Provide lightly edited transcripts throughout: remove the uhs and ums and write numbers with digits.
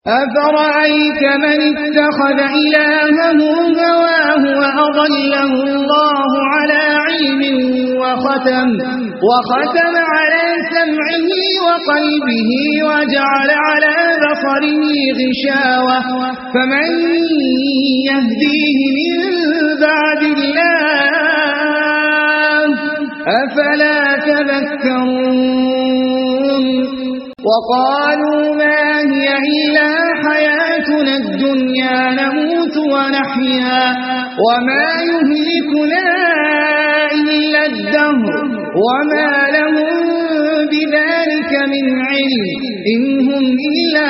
أفرأيت من اتخذ إلهه هواه وأضله الله على علم وختم على سمعه وقلبه وجعل على بصره غشاوة فمن يهديه من بعد الله أفلا تذكرون وقالوا ما هي إلا حياتنا الدنيا نموت ونحيا وما يهلكنا إلا الدهر وما لهم بذلك من علم إن هم إلا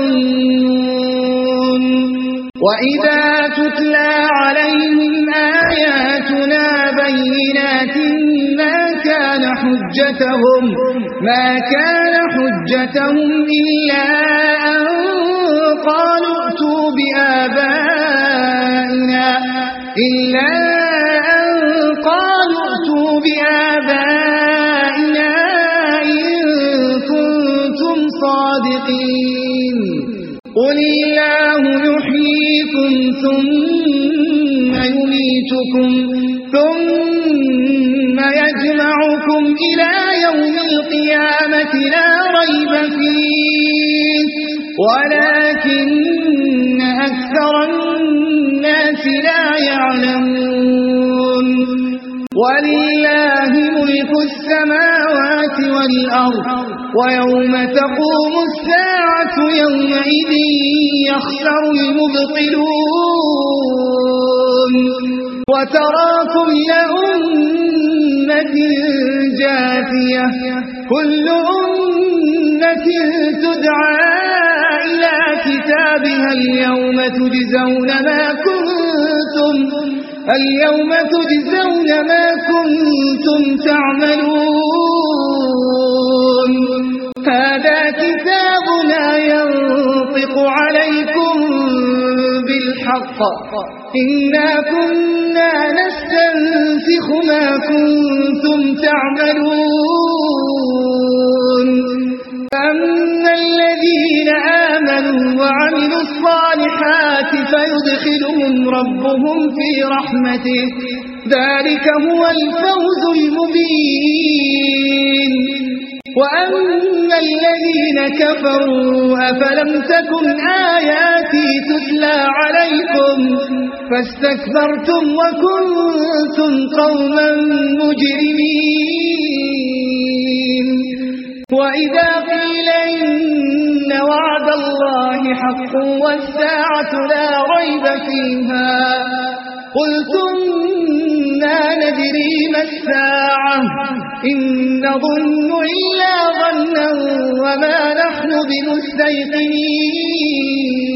يظنون وإذا تتلى عليهم آياتنا بينات ما كان حجتهم إلا أن قالوا ائتوا بآبائنا إن كنتم صادقين قل الله يحييكم ثم يميتكم ثم يجمعكم إلى يوم القيامة لا ريب فيه ولكن أكثر الناس لا يعلمون ولله ملك السماوات والأرض ويوم تقوم الساعة يومئذ يخسر المبطلون وترى كل أمة جاثية كل أمة تدعى إلى كتابها اليوم تجزون ما كنتم تعملون هذا كتابنا ينطق عليكم بالحق إنا كنا نستنسخ ما كنتم تعملون أما الذين آمنوا وعملوا الصالحات فيدخلهم ربهم في رحمته ذلك هو الفوز المبين وأما الذين كفروا أفلم تكن آياتي تتلى عليكم فاستكبرتم وكنتم قوما مجرمين وإذا قيل إن وعد الله حق والساعة لا ريب فيها قلتم ما ندري ما الساعة إن نظن إلا ظنا وما نحن بمستيقنين